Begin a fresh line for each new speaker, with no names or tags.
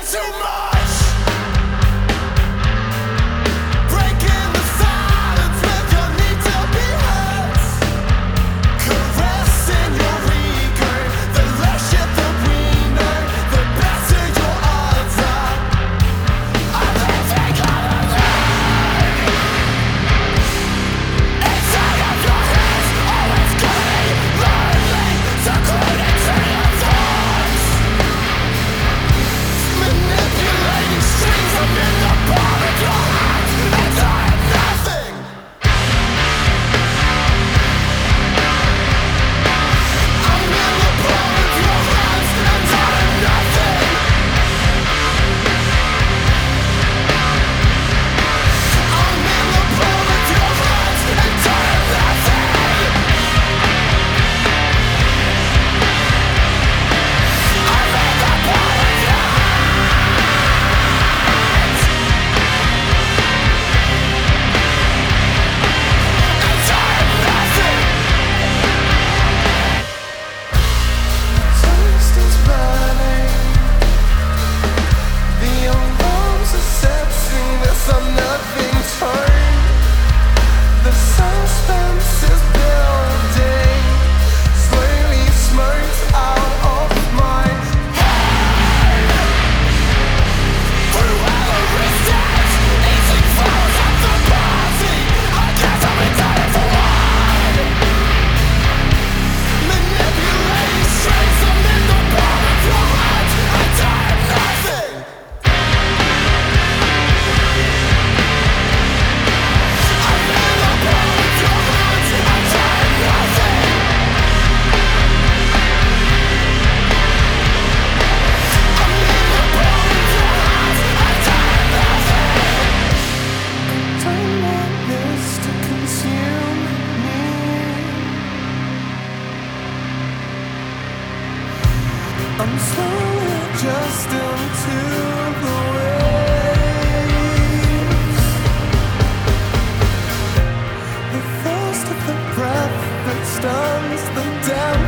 too much. Breaking the silence with your need to be heard. Caressing your ego, the less shit that we know, the better your odds are. I'm letting go of life. Inside of your head, always getting lonely, secluded to your thoughts. Manipulating strings, I'm in the palm of your hands, and I am nothing. I'm in the palm of your hands, and I am nothing. I'm in the palm of your hands, and I am nothing. I'm in the palm of your hands, and I am nothing. Toast is burning, the alarms are setting as I'm nothing tone. The suspense is building, slowly smokes out of my head. Whoever is dead, eating flowers at the party. I guess I'm entitled for one. Manipulating strings, I'm in the palm of your hand, and I am nothing. I'm in the palm of your hand, and I am nothing. I'm in the palm of your hand, and I am nothing. Don't want this to consume me. I'm slowly adjusting to the waves. The thirst of the breath that stuns the damn